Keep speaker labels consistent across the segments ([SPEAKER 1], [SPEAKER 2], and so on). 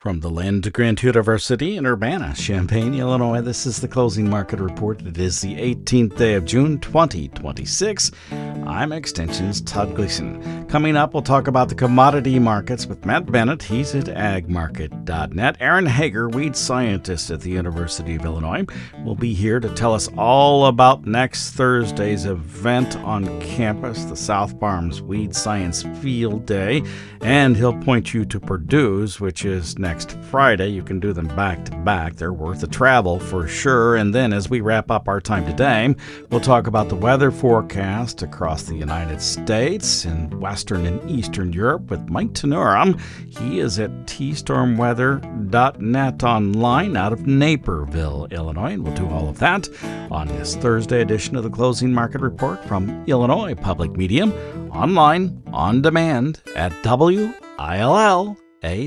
[SPEAKER 1] From the Land Grant University in Urbana-Champaign, Illinois, this is the Closing Market Report. It is the 18th day of June, 2026. I'm Extension's Todd Gleason. Coming up, we'll talk about the commodity markets with Matt Bennett. He's at agmarket.net. Aaron Hager, weed scientist at the University of Illinois, will be here to tell us all about next Thursday's event on campus, the South Farms Weed Science Field Day. And he'll point you to Purdue's, which is next Friday. You can do them back to back. They're worth the travel for sure. And then as we wrap up our time today, we'll talk about the weather forecast across the United States and Western and Eastern Europe with Mike Tenura. He is at tstormweather.net online out of Naperville, Illinois. And we'll do all of that on this Thursday edition of the Closing Market Report from Illinois Public Media, online, on demand at WILLAG.org.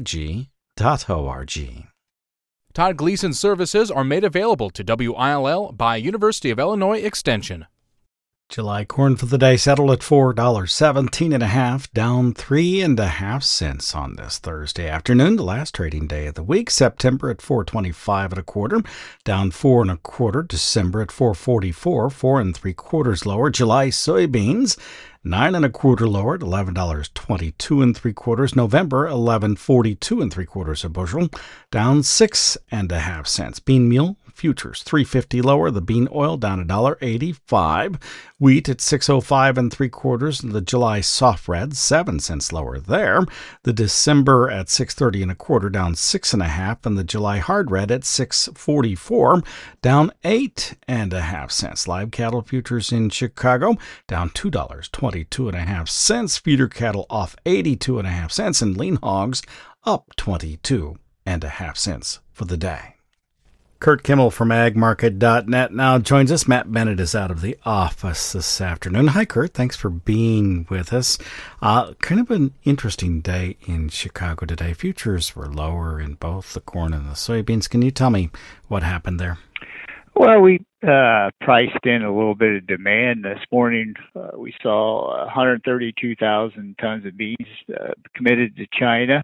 [SPEAKER 2] Todd Gleason services are made available to WILL by University of Illinois Extension.
[SPEAKER 1] July corn for the day settled at $4.17.5, down 3.5 cents on this Thursday afternoon, the last trading day of the week. September at $4.25 down 4.25. December at $4.44, 4.75 lower. July soybeans 9.25 lower at $11.22 November $11.42 a bushel, down 6.5 cents. Bean meal futures $3.50 lower. The bean oil down $1.85. Wheat at $6.05 the July soft red 7 cents lower there. The December at $6.30 down 6.5, and the July hard red at $6.44 down 8.5 cents. Live cattle futures in Chicago down $2.22.5. Feeder cattle off 82.5 cents, and lean hogs up 22.5 cents for the day. Kurt Kimmel from agmarket.net now joins us. Matt Bennett is out of the office this afternoon. Hi, Kurt. Thanks for being with us. Kind of an interesting day in Chicago today. Futures were lower in both the corn and the soybeans. Can you tell me what happened there?
[SPEAKER 3] Well, we priced in a little bit of demand. This morning we saw 132,000 tons of beans committed to China.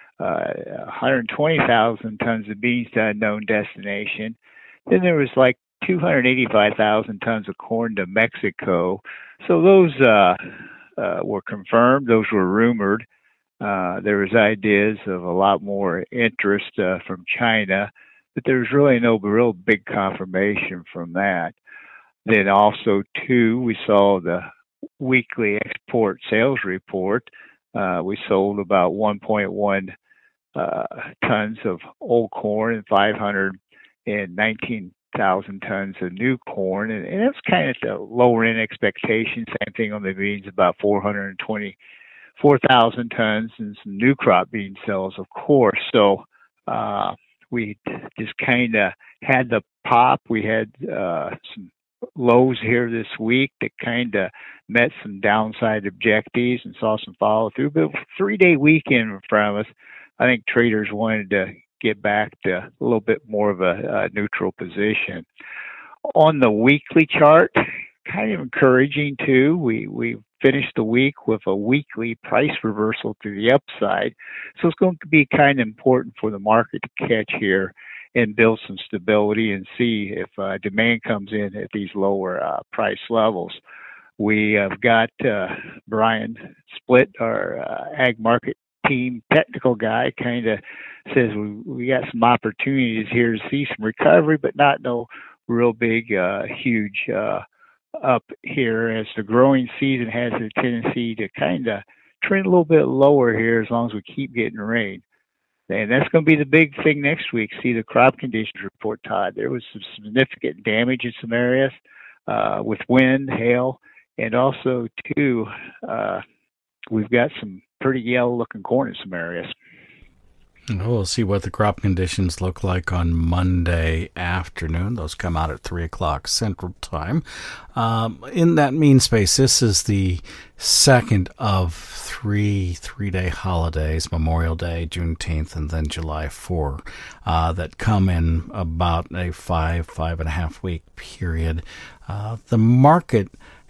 [SPEAKER 3] 120,000 tons of beans to unknown destination. Then there was like 285,000 tons of corn to Mexico. So those were confirmed. Those were rumored. There was ideas of a lot more interest from China, but there was really no real big confirmation from that. Then also, too, we saw the weekly export sales report. We sold about 1.1 tons of old corn and 519,000 tons of new corn. And that's kind of the lower end expectation. Same thing on the beans, about 424,000 tons and some new crop bean sales, of course. So we just kind of had the pop. We had some lows here this week that kind of met some downside objectives and saw some follow through. But 3-day weekend in front of us, I think traders wanted to get back to a little bit more of a neutral position. On the weekly chart, kind of encouraging too. We finished the week with a weekly price reversal to the upside. So it's going to be kind of important for the market to catch here and build some stability and see if demand comes in at these lower price levels. We have got Brian Split, our ag market team technical guy, kind of says we got some opportunities here to see some recovery, but not no real big, huge up here, as the growing season has a tendency to kind of trend a little bit lower here as long as we keep getting rain. And that's going to be the big thing next week, see the crop conditions report, Todd. There was some significant damage in some areas with wind, hail, and also, too, we've got some pretty yellow-looking corn in some areas.
[SPEAKER 1] We'll see what the crop conditions look like on Monday afternoon. Those come out at 3 o'clock Central Time. In that mean space, this is the second of three-day holidays, Memorial Day, Juneteenth, and then July 4, that come in about a 5.5 week period. The market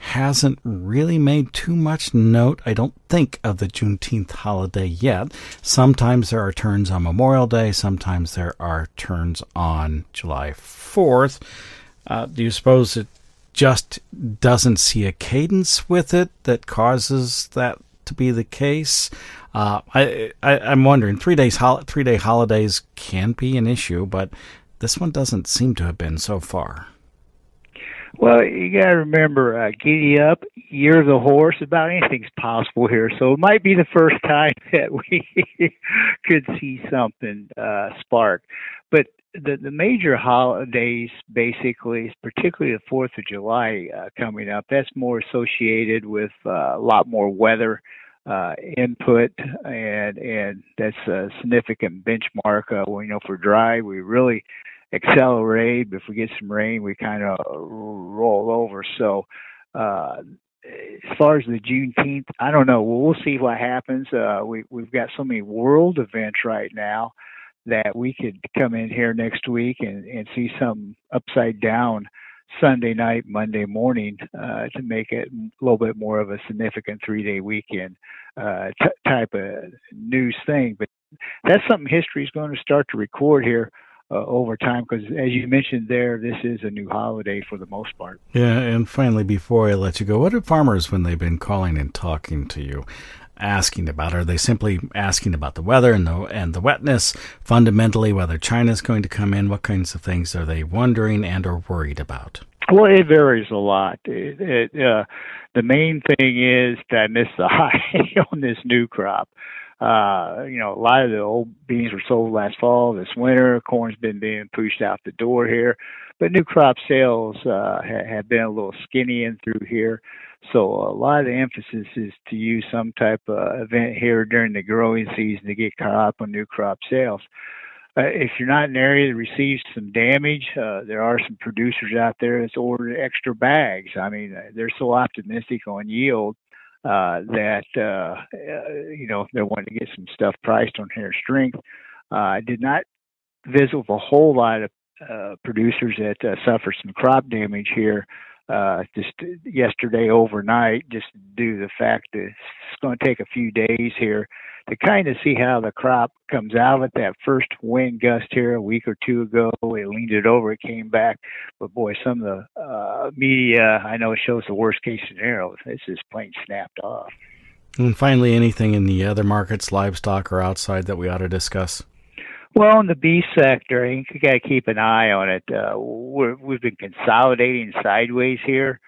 [SPEAKER 1] hasn't really made too much note, I don't think, of the Juneteenth holiday yet. Sometimes there are turns on Memorial Day. Sometimes there are turns on July 4th. Do you suppose it just doesn't see a cadence with it that causes that to be the case? I'm wondering, three-day holidays can be an issue, but this one doesn't seem to have been so far.
[SPEAKER 3] Well, you got to remember, giddy up, year of the horse, about anything's possible here. So it might be the first time that we could see something spark. But the major holidays, basically, particularly the 4th of July coming up, that's more associated with a lot more weather input, and that's a significant benchmark. For dry, we really accelerate. If we get some rain, we kind of roll over. So as far as the Juneteenth, I don't know. We'll see what happens. We've got so many world events right now that we could come in here next week and see some upside down Sunday night, Monday morning to make it a little bit more of a significant 3-day weekend type of news thing. But that's something history is going to start to record here over time, because as you mentioned there, this is a new holiday for the most part.
[SPEAKER 1] Yeah, and finally, before I let you go, what do farmers, when they've been calling and talking to you, asking about? Are they simply asking about the weather and the wetness, fundamentally whether China's going to come in? What kinds of things are they wondering and are worried about?
[SPEAKER 3] Well, it varies a lot. The main thing is that I missed the high on this new crop. A lot of the old beans were sold last fall, this winter. Corn's been being pushed out the door here. But new crop sales have been a little skinny in through here. So a lot of the emphasis is to use some type of event here during the growing season to get caught up on new crop sales. If you're not in an area that receives some damage, there are some producers out there that's ordered extra bags. I mean, they're so optimistic on yield that they're wanting to get some stuff priced on hair strength. I did not visit with a whole lot of producers that suffered some crop damage here just yesterday overnight, just due to the fact that it's going to take a few days here to kind of see how the crop comes out of it. That first wind gust here a week or two ago, it leaned it over, it came back. But boy, some of the media, I know, shows the worst case scenario. It's just plain snapped off.
[SPEAKER 1] And finally, anything in the other markets, livestock or outside, that we ought to discuss?
[SPEAKER 3] Well, in the beef sector, I think you got to keep an eye on it. We've been consolidating sideways here,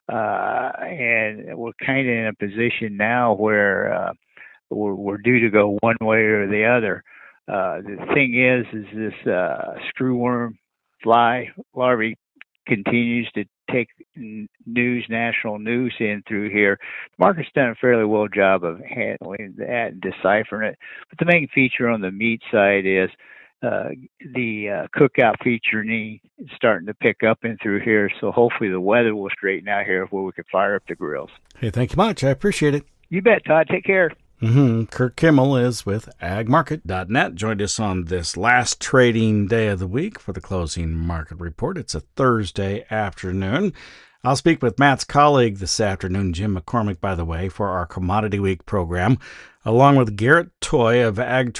[SPEAKER 3] and we're kind of in a position now where we're due to go one way or the other. The thing is this screwworm fly larvae continues to take national news in through here. The market's done a fairly well job of handling that and deciphering it. But the main feature on the meat side is the cookout feature is starting to pick up in through here. So hopefully the weather will straighten out here where we can fire up the grills.
[SPEAKER 1] Hey, thank you much. I appreciate it.
[SPEAKER 3] You bet, Todd. Take care.
[SPEAKER 1] Kirk Kimmel is with agmarket.net. Joined us on this last trading day of the week for the closing market report. It's a Thursday afternoon. I'll speak with Matt's colleague this afternoon, Jim McCormick, by the way, for our Commodity Week program, along with Garrett Toy of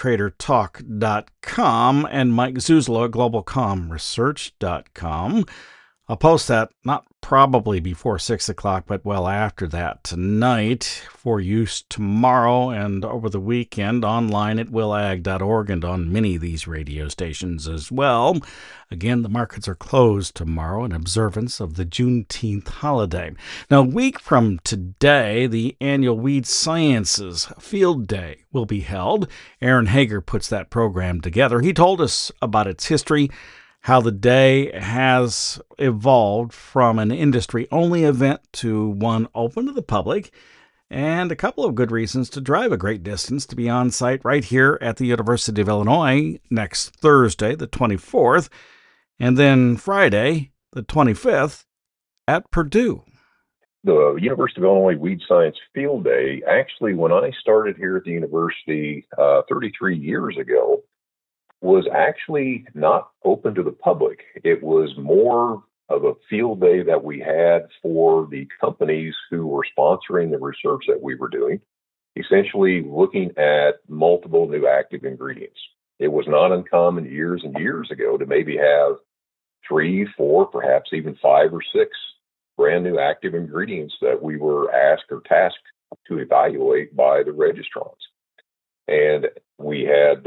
[SPEAKER 1] agtradertalk.com and Mike Zuzlo at globalcomresearch.com. I'll post that not probably before 6 o'clock, but well after that tonight for use tomorrow and over the weekend online at willag.org and on many of these radio stations as well. Again, the markets are closed tomorrow in observance of the Juneteenth holiday. Now, a week from today, the annual Weed Sciences Field Day will be held. Aaron Hager puts that program together. He told us about its history, how the day has evolved from an industry-only event to one open to the public, and a couple of good reasons to drive a great distance to be on site right here at the University of Illinois next Thursday, the 24th, and then Friday, the 25th, at Purdue.
[SPEAKER 4] The University of Illinois Weed Science Field Day, actually, when I started here at the university 33 years ago, was actually not open to the public. It was more of a field day that we had for the companies who were sponsoring the research that we were doing, essentially looking at multiple new active ingredients. It was not uncommon years and years ago to maybe have 3, 4, perhaps even 5 or 6 brand new active ingredients that we were asked or tasked to evaluate by the registrants. And we had,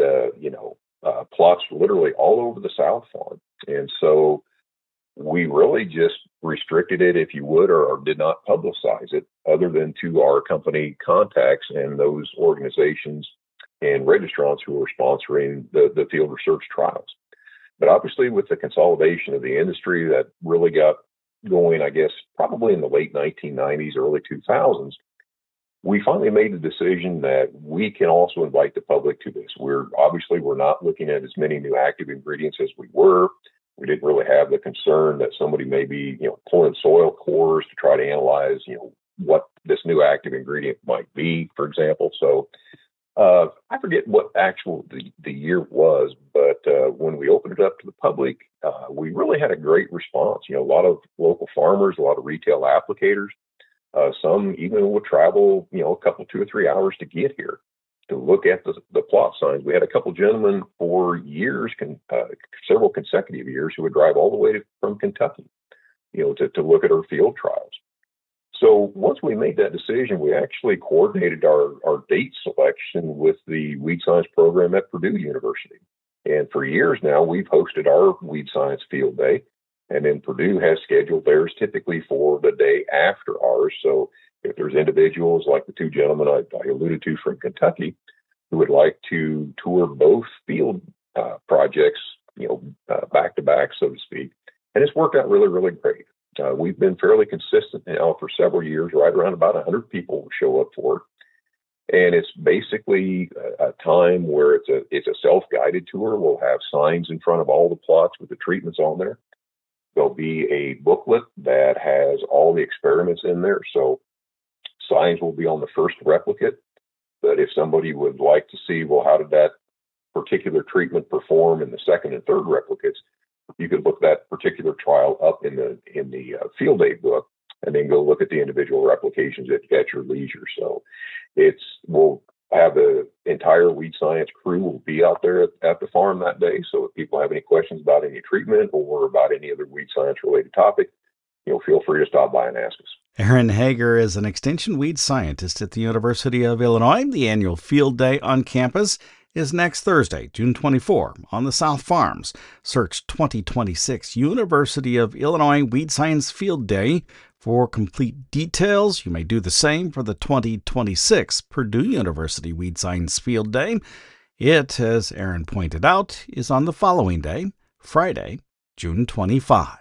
[SPEAKER 4] plots literally all over the South Farm. And so we really just restricted it, if you would, or did not publicize it other than to our company contacts and those organizations and registrants who were sponsoring the field research trials. But obviously with the consolidation of the industry that really got going, I guess, probably in the late 1990s, early 2000s, we finally made the decision that we can also invite the public to this. We're not looking at as many new active ingredients as we were. We didn't really have the concern that somebody may be, pulling soil cores to try to analyze, what this new active ingredient might be, for example. So I forget what the year was, but when we opened it up to the public, we really had a great response. A lot of local farmers, a lot of retail applicators. Some even would travel, a couple, 2 or 3 hours to get here to look at the plot signs. We had a couple gentlemen for years, several consecutive years, who would drive all the way from Kentucky, to look at our field trials. So once we made that decision, we actually coordinated our date selection with the weed science program at Purdue University. And for years now, we've hosted our weed science field day. And then Purdue has scheduled theirs typically for the day after ours. So if there's individuals like the 2 gentlemen I alluded to from Kentucky who would like to tour both field projects, back to back, so to speak, and it's worked out really, really great. We've been fairly consistent now for several years, right around about 100 people will show up for it. And it's basically a time where it's a self-guided tour. We'll have signs in front of all the plots with the treatments on there. There'll be a booklet that has all the experiments in there. So signs will be on the first replicate. But if somebody would like to see, well, how did that particular treatment perform in the second and third replicates, you could look that particular trial up in the field aid book and then go look at the individual replications at your leisure. So we'll have the entire weed science crew will be out there at the farm that day. So if people have any questions about any treatment or about any other weed science related topic, feel free to stop by and ask us.
[SPEAKER 1] Aaron Hager is an extension weed scientist at the University of Illinois. The annual field day on campus is next Thursday, June 24, on the South Farms. Search 2026 University of Illinois Weed Science Field Day for complete details. You may do the same for the 2026 Purdue University Weed Science Field Day. It, as Aaron pointed out, is on the following day, Friday, June 25.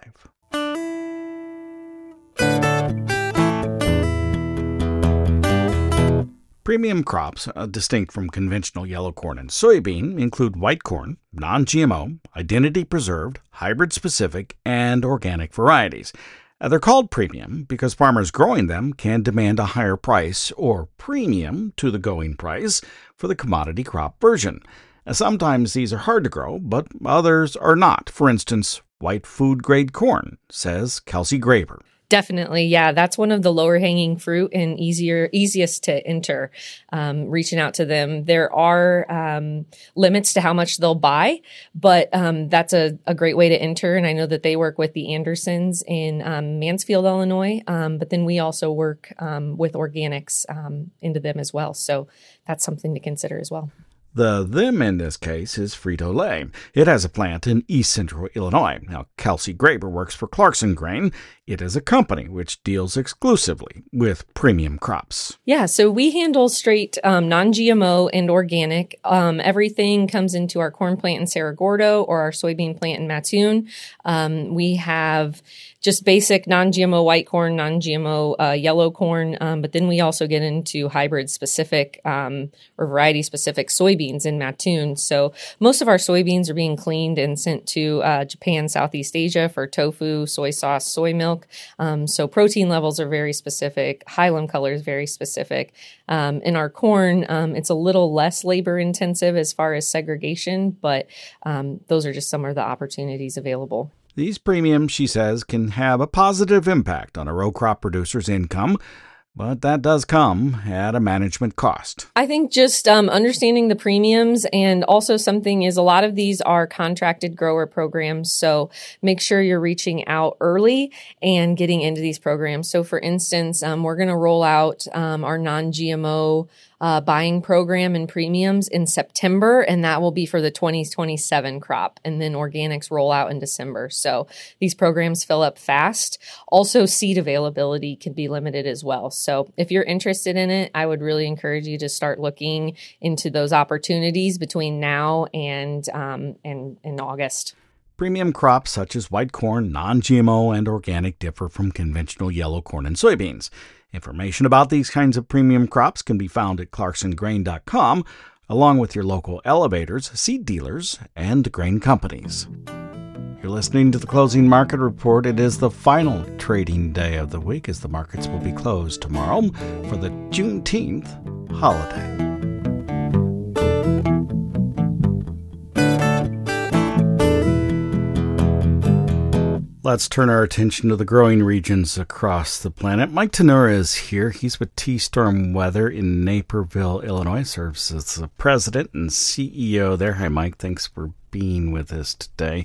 [SPEAKER 1] Premium crops, distinct from conventional yellow corn and soybean, include white corn, non-GMO, identity preserved, hybrid specific, and organic varieties. They're called premium because farmers growing them can demand a higher price or premium to the going price for the commodity crop version. Sometimes these are hard to grow, but others are not. For instance, white food grade corn, says Kelsey Graber.
[SPEAKER 5] Definitely. Yeah. That's one of the lower hanging fruit and easiest to enter, reaching out to them. There are limits to how much they'll buy, but that's a great way to enter. And I know that they work with the Andersons in Mansfield, Illinois, but then we also work with organics into them as well. So that's something to consider as well.
[SPEAKER 1] The them in this case is Frito-Lay. It has a plant in East Central Illinois. Now, Kelsey Graber works for Clarkson Grain. It is a company which deals exclusively with premium crops.
[SPEAKER 5] Yeah, so we handle straight non-GMO and organic. Everything comes into our corn plant in Cerro Gordo or our soybean plant in Mattoon. We have just basic non-GMO white corn, non-GMO yellow corn, but then we also get into hybrid-specific or variety-specific soybeans in Mattoon. So most of our soybeans are being cleaned and sent to Japan, Southeast Asia for tofu, soy sauce, soy milk. So protein levels are very specific. Hilum color is very specific. In our corn, it's a little less labor-intensive as far as segregation, but those are just some of the opportunities available.
[SPEAKER 1] These premiums, she says, can have a positive impact on a row crop producer's income, but that does come at a management cost.
[SPEAKER 5] I think just understanding the premiums, and also something is a lot of these are contracted grower programs. So make sure you're reaching out early and getting into these programs. So for instance, we're going to roll out our non-GMO buying program and premiums in September, and that will be for the 2027 crop. And then organics roll out in December. So these programs fill up fast. Also, seed availability can be limited as well. So if you're interested in it, I would really encourage you to start looking into those opportunities between now and in August.
[SPEAKER 1] Premium crops such as white corn, non-GMO, and organic differ from conventional yellow corn and soybeans. Information about these kinds of premium crops can be found at clarksongrain.com, along with your local elevators, seed dealers, and grain companies. You're listening to the Closing Market Report. It is the final trading day of the week, as the markets will be closed tomorrow for the Juneteenth holiday. Let's turn our attention to the growing regions across the planet. Mike Tanura is here. He's with T-Storm Weather in Naperville, Illinois. Serves as the president and CEO there. Hi, Mike. Thanks for being with us today.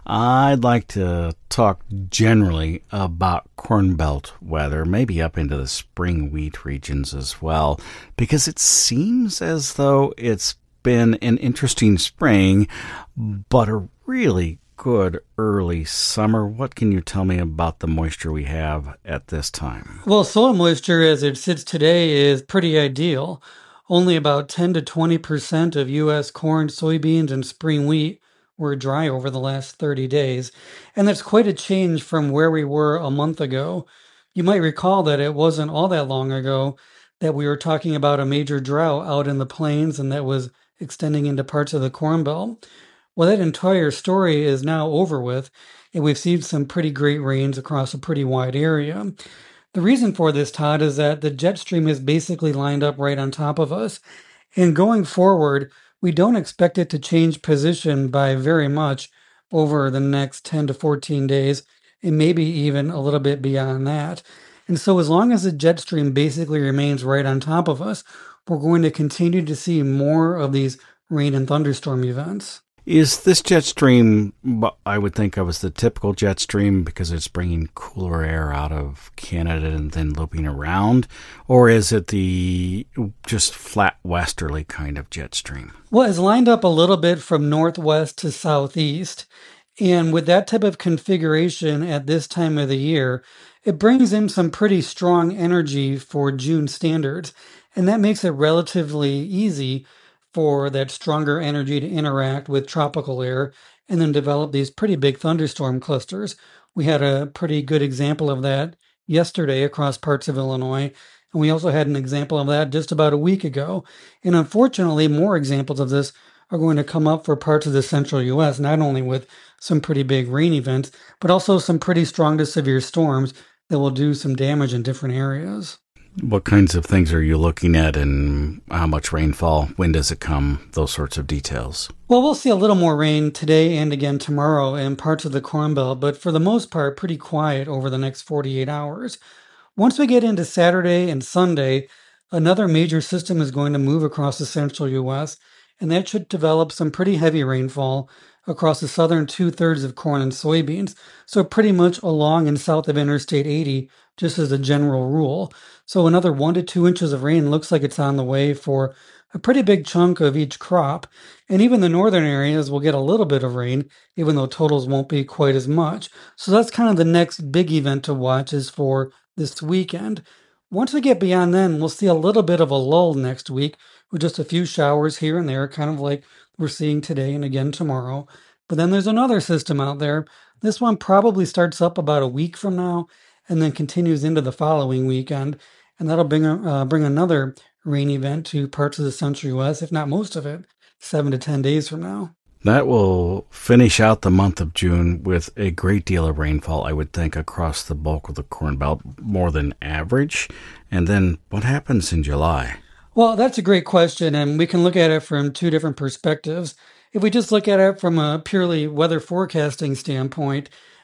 [SPEAKER 1] I'd like to talk generally about Corn Belt weather, maybe up into the spring wheat regions as well, because it seems as though it's been an interesting spring, but a really good early summer. What can you tell me about the moisture we have at this time?
[SPEAKER 6] Well, soil moisture as it sits today is pretty ideal. Only about 10 to 20% of U.S. corn, soybeans, and spring wheat were dry over the last 30 days. And that's quite a change from where we were a month ago. You might recall that it wasn't all that long ago that we were talking about a major drought out in the plains, and that was extending into parts of the Corn Belt. Well, that entire story is now over with, and we've seen some pretty great rains across a pretty wide area. The reason for this, Todd, is that the jet stream is basically lined up right on top of us. And going forward, we don't expect it to change position by very much over the next 10 to 14 days, and maybe even a little bit beyond that. And so as long as the jet stream basically remains right on top of us, we're going to continue to see more of these rain and thunderstorm events.
[SPEAKER 1] Is this jet stream what I would think of as the typical jet stream because it's bringing cooler air out of Canada and then looping around? Or is it the just flat westerly kind of jet stream?
[SPEAKER 6] Well, it's lined up a little bit from northwest to southeast. And with that type of configuration at this time of the year, it brings in some pretty strong energy for June standards. And that makes it relatively easy for that stronger energy to interact with tropical air and then develop these pretty big thunderstorm clusters. We had a pretty good example of that yesterday across parts of Illinois, and we also had an example of that just about a week ago. And unfortunately, more examples of this are going to come up for parts of the central U.S., not only with some pretty big rain events, but also some pretty strong to severe storms that will do some damage in different areas.
[SPEAKER 1] What kinds of things are you looking at, and how much rainfall? When does it come? Those sorts of details.
[SPEAKER 6] Well, we'll see a little more rain today and again tomorrow in parts of the Corn Belt, but for the most part, pretty quiet over the next 48 hours. Once we get into Saturday and Sunday, another major system is going to move across the central U.S., and that should develop some pretty heavy rainfall across the southern two-thirds of corn and soybeans, so pretty much along and south of Interstate 80, just as a general rule. So another 1 to 2 inches of rain looks like it's on the way for a pretty big chunk of each crop. And even the northern areas will get a little bit of rain, even though totals won't be quite as much. So that's kind of the next big event to watch is for this weekend. Once we get beyond then, we'll see a little bit of a lull next week with just a few showers here and there, kind of like we're seeing today and again tomorrow. But then there's another system out there. This one probably starts up about a week from now and then continues into the following weekend. And that'll bring another rain event to parts of the central U.S., if not most of it, 7 to 10 days from now.
[SPEAKER 1] That will finish out the month of June with a great deal of rainfall, I would think, across the bulk of the Corn Belt, more than average. And then what happens in July?
[SPEAKER 6] Well, that's a great question, and we can look at it from two different perspectives. If we just look at it from a purely weather forecasting standpoint,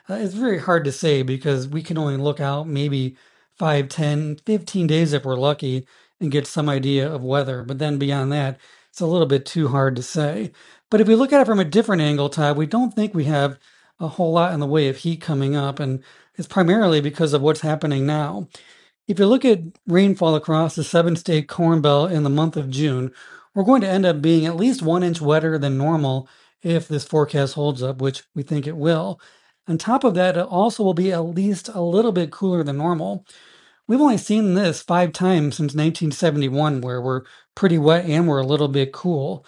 [SPEAKER 6] It's very hard to say because we can only look out maybe 5, 10, 15 days if we're lucky and get some idea of weather. But then beyond that, it's a little bit too hard to say. But if we look at it from a different angle, Todd, we don't think we have a whole lot in the way of heat coming up. And it's primarily because of what's happening now. If you look at rainfall across the 7-state Corn Belt in the month of June, we're going to end up being at least 1 inch wetter than normal if this forecast holds up, which we think it will. On top of that, it also will be at least a little bit cooler than normal. We've only seen this 5 times since 1971, where we're pretty wet and we're a little bit cool.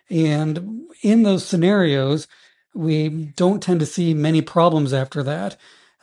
[SPEAKER 6] And in those scenarios, we don't tend to see many problems after that.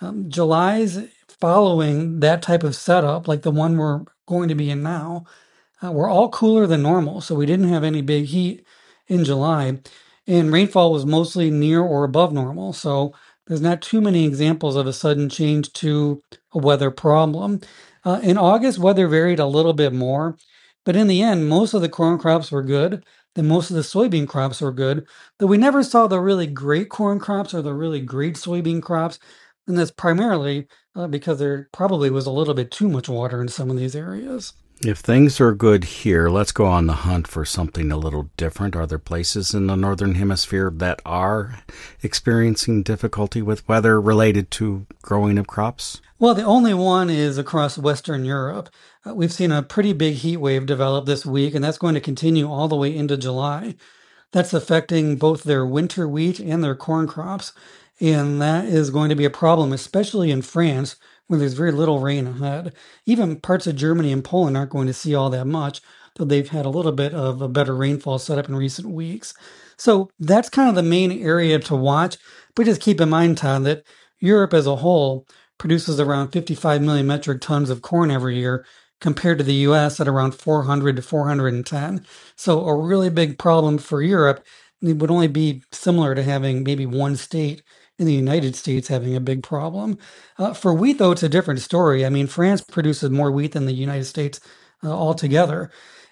[SPEAKER 6] July's following that type of setup, like the one we're going to be in now, we're all cooler than normal. So we didn't have any big heat in July. And rainfall was mostly near or above normal. So there's not too many examples of a sudden change to a weather problem. In August, weather varied a little bit more. But in the end, most of the corn crops were good. Then most of the soybean crops were good. Though we never saw the really great corn crops or the really great soybean crops. And that's primarily because there probably was a little bit too much water in some of these areas.
[SPEAKER 1] If things are good here, let's go on the hunt for something a little different. Are there places in the Northern Hemisphere that are experiencing difficulty with weather related to growing of crops?
[SPEAKER 6] Well, the only one is across Western Europe. We've seen a pretty big heat wave develop this week, and that's going to continue all the way into July. That's affecting both their winter wheat and their corn crops, and that is going to be a problem, especially in France, where there's very little rain ahead. Even parts of Germany and Poland aren't going to see all that much, though they've had a little bit of a better rainfall setup in recent weeks. So that's kind of the main area to watch. But just keep in mind, Todd, that Europe as a whole produces around 55 million metric tons of corn every year, compared to the U.S. at around 400 to 410. So a really big problem for Europe. It would only be similar to having maybe one state in the United States having a big problem. For wheat, though, it's a different story. I mean, France produces more wheat than the United States altogether.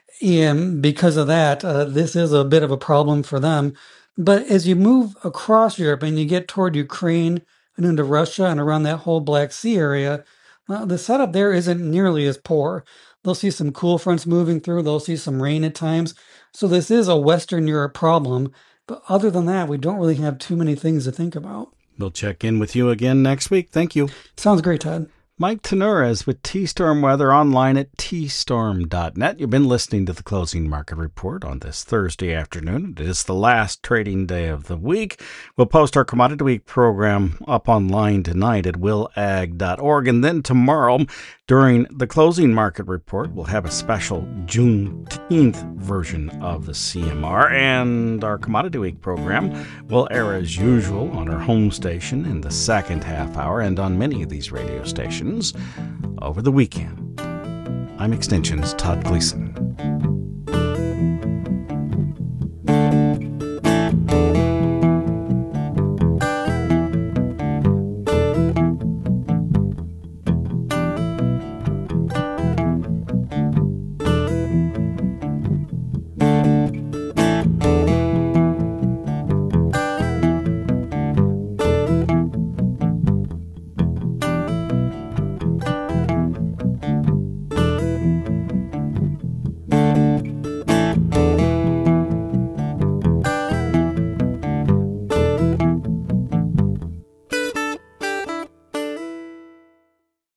[SPEAKER 6] And because of that, this is a bit of a problem for them. But as you move across Europe and you get toward Ukraine and into Russia and around that whole Black Sea area, the setup there isn't nearly as poor. They'll see some cool fronts moving through. They'll see some rain at times. So this is a Western Europe problem. But other than that, we don't really have too many things to think about.
[SPEAKER 1] We'll check in with you again next week. Thank you.
[SPEAKER 6] Sounds great, Todd.
[SPEAKER 1] Mike Tenures with T-Storm Weather online at tstorm.net. You've been listening to the Closing Market Report on this Thursday afternoon. It is the last trading day of the week. We'll post our Commodity Week program up online tonight at willag.org. And then tomorrow, during the Closing Market Report, we'll have a special Juneteenth version of the CMR. And our Commodity Week program will air as usual on our home station in the second half hour and on many of these radio stations over the weekend. I'm Extension's Todd Gleason.